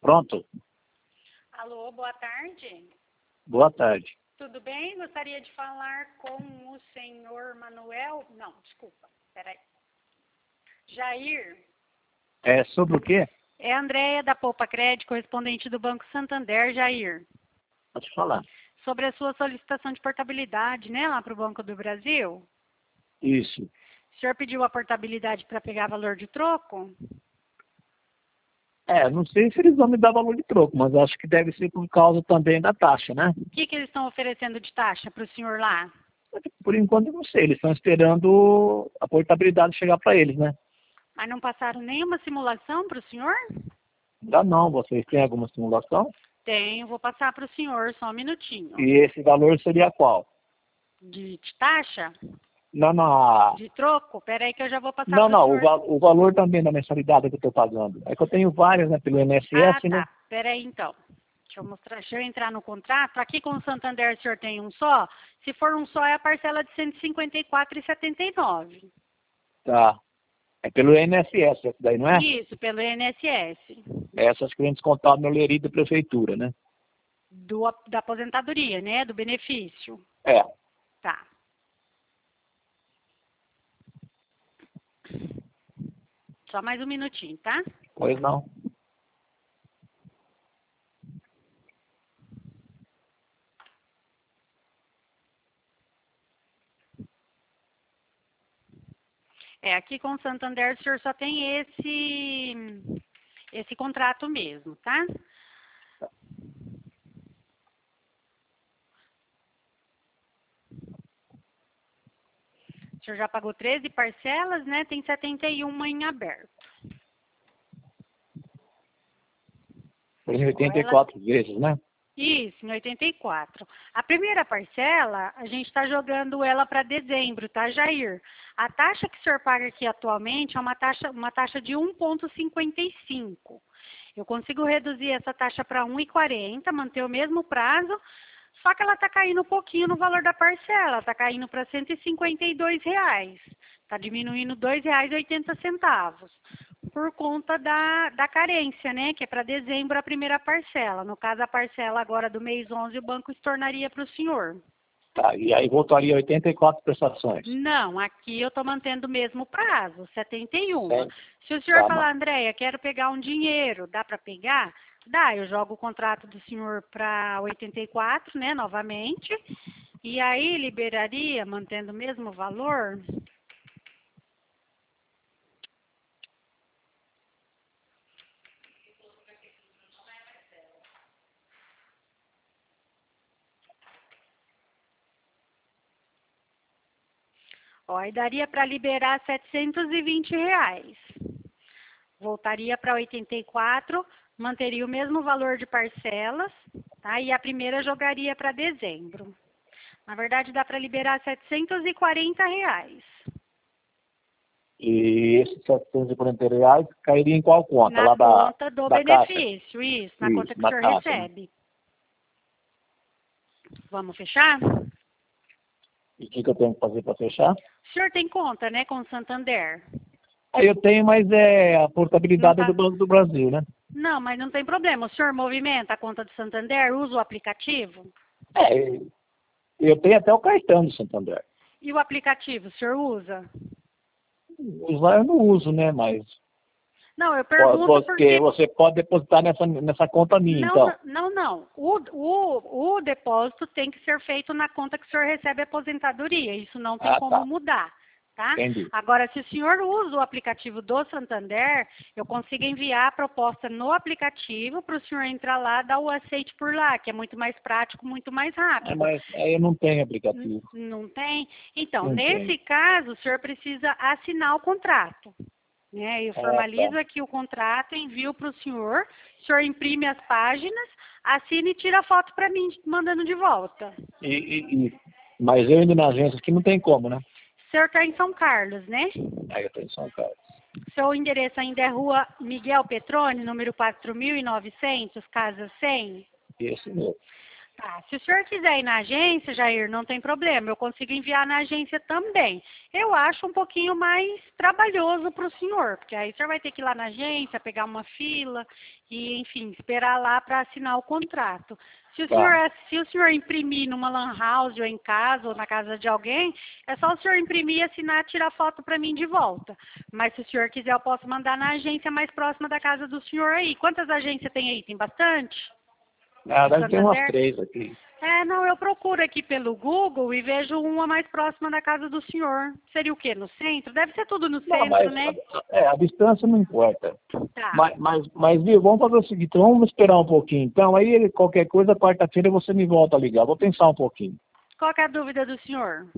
Pronto? Alô, boa tarde. Boa tarde. Tudo bem? Gostaria de falar com o senhor Manuel... Não, desculpa, peraí. Jair. É sobre o quê? É a Andréia da Poupa Crédito, correspondente do Banco Santander, Jair. Pode falar. Sobre a sua solicitação de portabilidade, né, lá para o Banco do Brasil. Isso. O senhor pediu a portabilidade para pegar valor de troco? Não sei se eles vão me dar valor de troco, mas acho que deve ser por causa também da taxa, né? O que eles estão oferecendo de taxa para o senhor lá? Por enquanto eu não sei, eles estão esperando a portabilidade chegar para eles, né? Mas não passaram nenhuma simulação para o senhor? Ainda não, vocês têm alguma simulação? Tenho, vou passar para o senhor, só um minutinho. E esse valor seria qual? De taxa? Não. De troco? Peraí que eu já vou passar Não, para o senhor. o valor também da mensalidade que eu estou pagando. É que eu tenho várias, né, pelo INSS, Ah, né? tá. Peraí então. Deixa eu entrar no contrato. Aqui com o Santander o senhor tem um só. Se for um só, é a parcela de R$ 154,79. Tá. É pelo INSS, essa daí, não é? Isso, pelo INSS. Essas que vem descontado no Leri da prefeitura, né? Da aposentadoria, né? Do benefício. É. Tá. Só mais um minutinho, tá? Pois não. Aqui com o Santander o senhor só tem esse contrato mesmo, tá? O senhor já pagou 13 parcelas, né? Tem 71 em aberto. Em 84 vezes, né? Isso, em 84. A primeira parcela, a gente está jogando ela para dezembro, tá, Jair? A taxa que o senhor paga aqui atualmente é uma taxa de 1,55. Eu consigo reduzir essa taxa para 1,40, manter o mesmo prazo, só que ela está caindo um pouquinho no valor da parcela, está caindo para R$ 152. Está diminuindo R$ 2,80 por conta da carência, né? Que é para dezembro a primeira parcela. No caso, a parcela agora do mês 11, o banco estornaria para o senhor. Tá, e aí voltaria 84 prestações. Não, aqui eu estou mantendo o mesmo prazo, 71. É. Se o senhor Tá, falar, Andréia, quero pegar um dinheiro, dá para pegar? Dá, eu jogo o contrato do senhor para 84, né, novamente. E aí liberaria, mantendo o mesmo valor... Ó, aí daria para liberar R$ 720. Voltaria para 84, manteria o mesmo valor de parcelas, tá? E a primeira jogaria para dezembro. Na verdade, dá para liberar R$ 740. E esses R$ 740 cairia em qual conta? Na Lá conta do da Caixa? benefício, isso, na Isso, conta que o na senhor Caixa, né? recebe. Vamos fechar? E o que eu tenho que fazer para fechar? O senhor tem conta, né, com o Santander? Aí eu tenho, mas a portabilidade é do Banco do Brasil, né? Não, mas não tem problema. O senhor movimenta a conta do Santander, usa o aplicativo? Eu tenho até o cartão do Santander. E o aplicativo, o senhor usa? Usar eu não uso, né? Mas Não, eu pergunto porque... você pode depositar nessa conta minha, então. Não. O depósito tem que ser feito na conta que o senhor recebe a aposentadoria. Isso não tem como mudar, tá? Entendi. Agora, se o senhor usa o aplicativo do Santander, eu consigo enviar a proposta no aplicativo para o senhor entrar lá e dar o aceite por lá, que é muito mais prático, muito mais rápido. Mas aí eu não tenho aplicativo. Não tem? Então, Não nesse tem. caso, o senhor precisa assinar o contrato. Eu formalizo aqui o contrato, envio para o senhor imprime as páginas, assina e tira a foto para mim, mandando de volta. Mas eu indo na agência aqui não tem como, né? O senhor está em São Carlos, né? Aí eu estou em São Carlos. Seu endereço ainda é Rua Miguel Petrone, número 4.900, casa 100? Esse mesmo. Tá, se o senhor quiser ir na agência, Jair, não tem problema, eu consigo enviar na agência também. Eu acho um pouquinho mais trabalhoso para o senhor, porque aí o senhor vai ter que ir lá na agência, pegar uma fila e, enfim, esperar lá para assinar o contrato. Tá. Se o senhor imprimir numa lan house ou em casa ou na casa de alguém, é só o senhor imprimir, assinar, tirar foto para mim de volta. Mas se o senhor quiser, eu posso mandar na agência mais próxima da casa do senhor aí. Quantas agências tem aí? Tem bastante? Ah, No deve ter umas Santander? 3 aqui. Não, eu procuro aqui pelo Google e vejo uma mais próxima da casa do senhor. Seria o quê? No centro? Deve ser tudo no Não, centro, mas né? a distância não importa. Tá. Mas, viu, vamos fazer o seguinte, vamos esperar um pouquinho. Então, aí qualquer coisa, quarta-feira você me volta a ligar. Vou pensar um pouquinho. Qual que é a dúvida do senhor?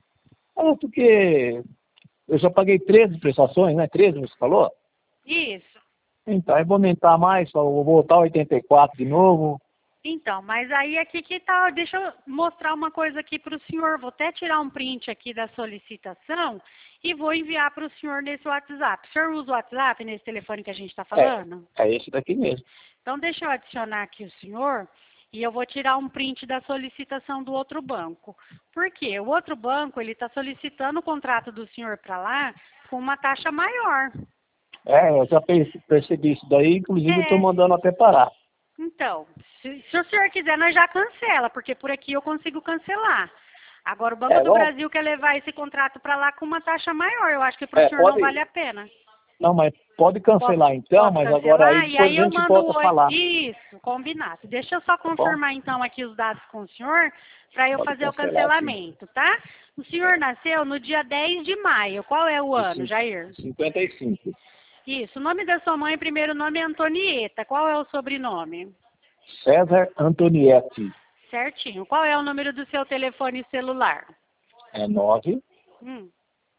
É porque eu já paguei 13 prestações, né? 13 você falou? Isso. Então, aí vou aumentar mais, vou voltar a 84 de novo. Então, mas aí aqui que tá, deixa eu mostrar uma coisa aqui para o senhor. Vou até tirar um print aqui da solicitação e vou enviar para o senhor nesse WhatsApp. O senhor usa o WhatsApp nesse telefone que a gente está falando? É esse daqui mesmo. Então, deixa eu adicionar aqui o senhor e eu vou tirar um print da solicitação do outro banco. Por quê? O outro banco, ele está solicitando o contrato do senhor para lá com uma taxa maior. Eu já percebi isso daí, inclusive eu estou É, mandando até parar. então, se o senhor quiser, nós já cancela, porque por aqui eu consigo cancelar. Agora, o Banco do Vamos, Brasil quer levar esse contrato para lá com uma taxa maior. Eu acho que para o senhor não pode, vale a pena. não, mas pode cancelar então, Posso mas agora aí cancelar? E depois aí a eu gente mando volta a falar, isso, combinado. Deixa eu só tá bom? confirmar então aqui os dados com o senhor para eu Pode fazer o cancelar, sim. cancelamento, tá? O senhor nasceu no dia 10 de maio. Qual é o ano, De Jair? 55. Isso. O nome da sua mãe, primeiro nome é Antonieta. Qual é o sobrenome? César Antonietti. Certinho. Qual é o número do seu telefone celular? É 9 Hum.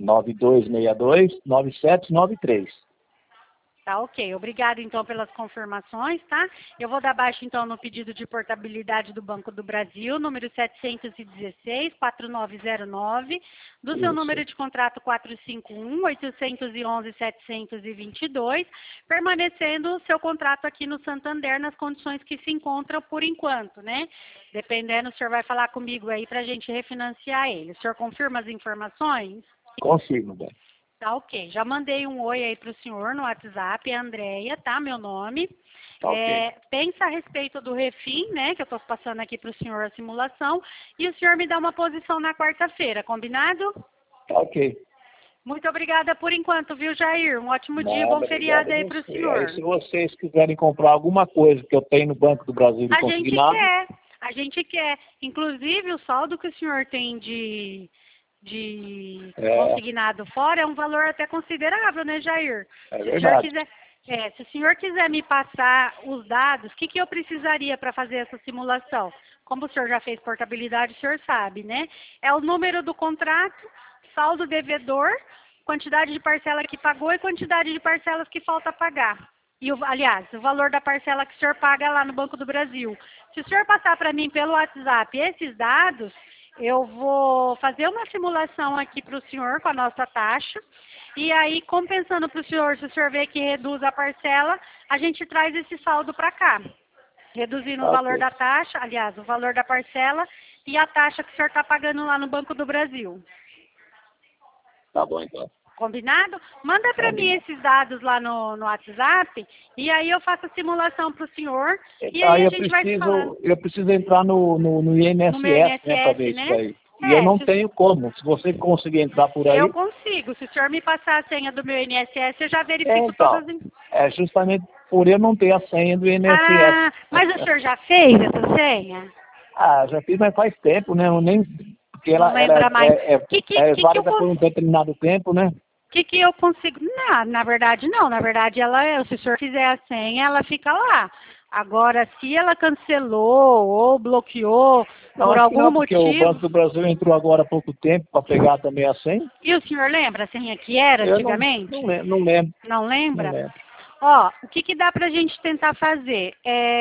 9262 9793. Tá, ok. Obrigada, então, pelas confirmações, tá? Eu vou dar baixa, então, no pedido de portabilidade do Banco do Brasil, número 716-4909, do seu Isso. número de contrato 451-811-722, permanecendo o seu contrato aqui no Santander nas condições que se encontram por enquanto, né? Dependendo, o senhor vai falar comigo aí para a gente refinanciar ele. O senhor confirma as informações? Confirmo, bem. Tá, ok. Já mandei um oi aí para o senhor no WhatsApp, é Andréia, tá? Meu nome. Tá ok. Pensa a respeito do refim, né? Que eu estou passando aqui para o senhor a simulação. E o senhor me dá uma posição na quarta-feira, combinado? Tá ok. Muito obrigada por enquanto, viu, Jair? Um ótimo dia, Nada, bom feriado obrigado a aí para o você. senhor. Aí se vocês quiserem comprar alguma coisa que eu tenho no Banco do Brasil de A gente consignado, quer, a gente quer. Inclusive, o saldo que o senhor tem de consignado fora é um valor até considerável, né, Jair? é Se o senhor verdade. quiser, se o senhor quiser me passar os dados, o que eu precisaria para fazer essa simulação? Como o senhor já fez portabilidade, o senhor sabe, né? É o número do contrato, saldo devedor, quantidade de parcela que pagou e quantidade de parcelas que falta pagar. E, aliás, o valor da parcela que o senhor paga lá no Banco do Brasil. Se o senhor passar para mim pelo WhatsApp esses dados, eu vou fazer uma simulação aqui para o senhor com a nossa taxa. E aí, compensando para o senhor, se o senhor vê que reduz a parcela, a gente traz esse saldo para cá. Reduzindo o valor Ok. da taxa, aliás, o valor da parcela e a taxa que o senhor está pagando lá no Banco do Brasil. Tá bom, então. Combinado? Manda para mim Combinado. esses dados lá no WhatsApp e aí eu faço a simulação para o senhor e aí Aí a gente vai se falando. eu preciso entrar no No meu INSS, né, para ver INSS, isso né? daí. E eu não tenho como. Se você conseguir entrar por Eu aí, consigo. Se o senhor me passar a senha do meu INSS, eu já verifico então, todas as... é justamente por eu não ter a senha do INSS. Ah, mas o senhor já fez essa senha? Ah, já fiz, mas faz tempo, né? Eu nem, porque Não ela lembra mais. é Que eu válida por um determinado tempo, né? que eu consigo? Não, na verdade não. Na verdade, se o senhor fizer a senha, ela fica lá. Agora, se ela cancelou ou bloqueou Não, por acho que algum não, porque o Banco motivo, do Brasil entrou agora há pouco tempo para pegar também a senha. e o senhor lembra a senha que era Eu antigamente? não lembro, Não não lembra? lembro. Ó, o que dá pra gente tentar fazer?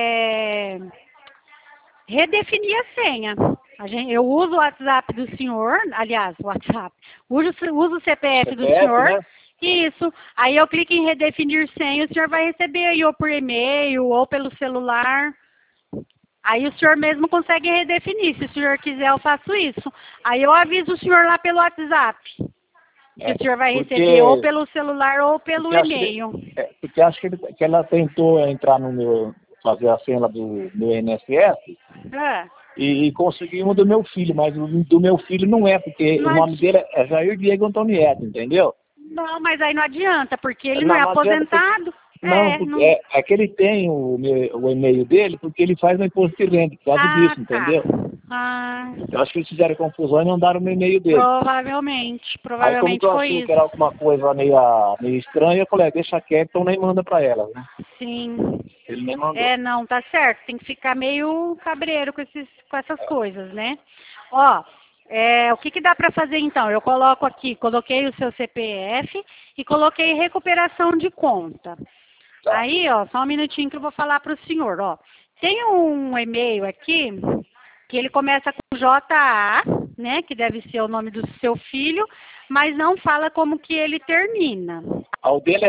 Redefinir a senha. Eu uso o WhatsApp do senhor, aliás, o WhatsApp, uso o CPF do CPF, senhor, né? isso. Aí eu clico em redefinir senha, o senhor vai receber aí ou por e-mail ou pelo celular. Aí o senhor mesmo consegue redefinir. Se o senhor quiser, eu faço isso. Aí eu aviso o senhor lá pelo WhatsApp. Que o senhor vai receber ou pelo celular ou pelo e-mail. Porque acho que ela tentou entrar no meu, fazer a senha do meu INSS e conseguimos do meu filho, mas do meu filho não é, porque o nome dele é Jair Diego Antonieta, entendeu? Não, mas aí não adianta, porque ele não é aposentado. É que ele tem o e-mail dele, porque ele faz no imposto de renda, por causa disso, entendeu? Eu acho que eles fizeram confusão e mandaram no e-mail dele. Provavelmente Aí como eu achei que era alguma coisa meio estranha, eu falei, deixa quieto, então nem manda pra ela, né? Sim. Ele nem mandou. Não, tá certo, tem que ficar meio cabreiro com essas coisas, né? Ó, o que dá para fazer então? Eu coloco aqui, coloquei o seu CPF e coloquei recuperação de conta. Tá. Aí, ó, só um minutinho que eu vou falar para o senhor, ó. Tem um e-mail aqui que ele começa com JA, né, que deve ser o nome do seu filho, mas não fala como que ele termina. O dele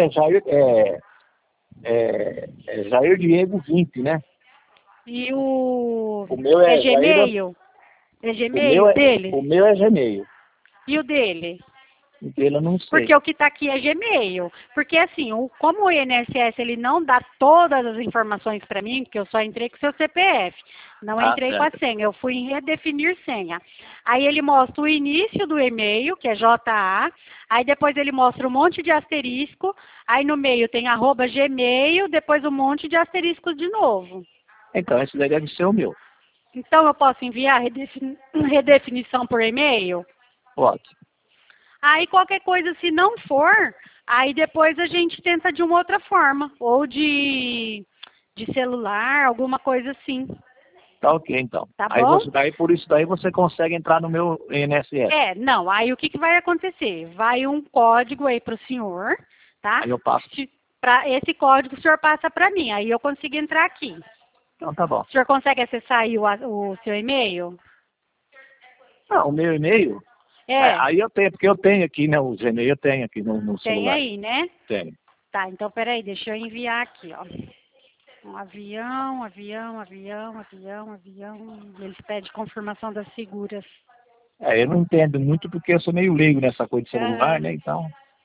é Jair Diego 20, né? E o meu é Gmail? É Gmail dele? O meu é Gmail. E o dele? O dele eu não sei. Porque o que está aqui é Gmail. Porque assim, como o INSS ele não dá todas as informações para mim, porque eu só entrei com o seu CPF, não entrei com a senha, eu fui em redefinir senha. Aí ele mostra o início do e-mail, que é JA, aí depois ele mostra um monte de asterisco, aí no meio tem @gmail, depois um monte de asteriscos de novo. Então, esse daí deve ser o meu. Então eu posso enviar redefinição por e-mail? Pode. Aí qualquer coisa, se não for, aí depois a gente tenta de uma outra forma. Ou de celular, alguma coisa assim. Tá ok, então. Tá bom? Por isso daí você consegue entrar no meu INSS. Não. Aí o que vai acontecer? Vai um código aí para o senhor, tá? Aí eu passo. Esse código o senhor passa para mim, aí eu consigo entrar aqui. Então tá bom. O senhor consegue acessar aí o seu e-mail? Não, o meu e-mail? Aí eu tenho, porque eu tenho aqui, né? O Gmail eu tenho aqui no celular. Tem aí, né? Tenho. Tá, então peraí, deixa eu enviar aqui, ó. Um avião, e eles pedem confirmação das seguras. Eu não entendo muito porque eu sou meio leigo nessa coisa de celular, né? Então...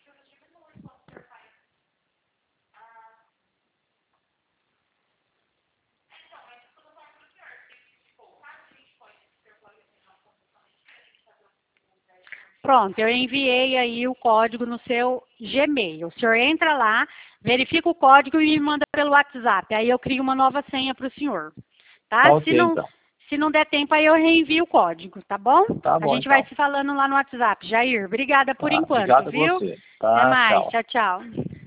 Pronto, eu enviei aí o código no seu Gmail. O senhor entra lá, verifica o código e me manda pelo WhatsApp. Aí eu crio uma nova senha para o senhor. Tá? Okay, então. Se não der tempo, aí eu reenvio o código, tá bom? Tá bom, a gente vai se falando lá no WhatsApp. Jair, obrigada por enquanto, obrigado viu? Você. Até mais. Tchau. Tchau.